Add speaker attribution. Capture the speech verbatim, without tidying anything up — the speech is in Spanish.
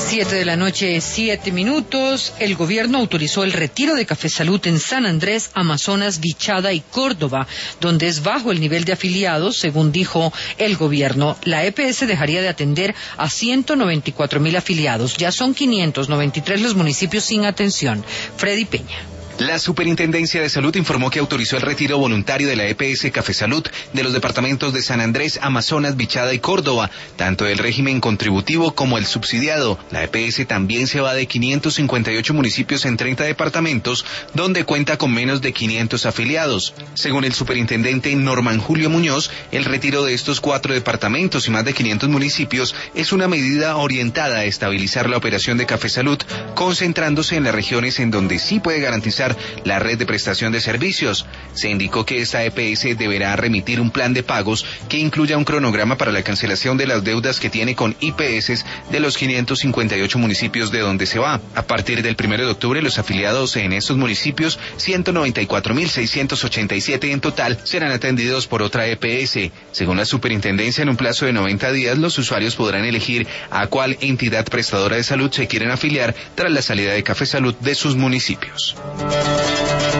Speaker 1: Siete de la noche, siete minutos. El gobierno autorizó el retiro de Café Salud en San Andrés, Amazonas, Vichada y Córdoba, donde es bajo el nivel de afiliados, según dijo el gobierno. La E P S dejaría de atender a ciento noventa y cuatro mil afiliados. Ya son quinientos noventa y tres los municipios sin atención. Freddy Peña.
Speaker 2: La Superintendencia de Salud informó que autorizó el retiro voluntario de la E P S Café Salud de los departamentos de San Andrés, Amazonas, Vichada y Córdoba, tanto del régimen contributivo como el subsidiado. La E P S también se va de quinientos cincuenta y ocho municipios en treinta departamentos, donde cuenta con menos de quinientos afiliados. Según el superintendente Norman Julio Muñoz, el retiro de estos cuatro departamentos y más de quinientos municipios es una medida orientada a estabilizar la operación de Café Salud, concentrándose en las regiones en donde sí puede garantizar la red de prestación de servicios. Se indicó que esta E P S deberá remitir un plan de pagos que incluya un cronograma para la cancelación de las deudas que tiene con I P S de los quinientos cincuenta y ocho municipios de donde se va. A partir del primero de octubre, los afiliados en estos municipios, ciento noventa y cuatro mil seiscientos ochenta y siete en total, serán atendidos por otra E P S. Según la superintendencia, en un plazo de noventa días, los usuarios podrán elegir a cuál entidad prestadora de salud se quieren afiliar tras la salida de Café Salud de sus municipios.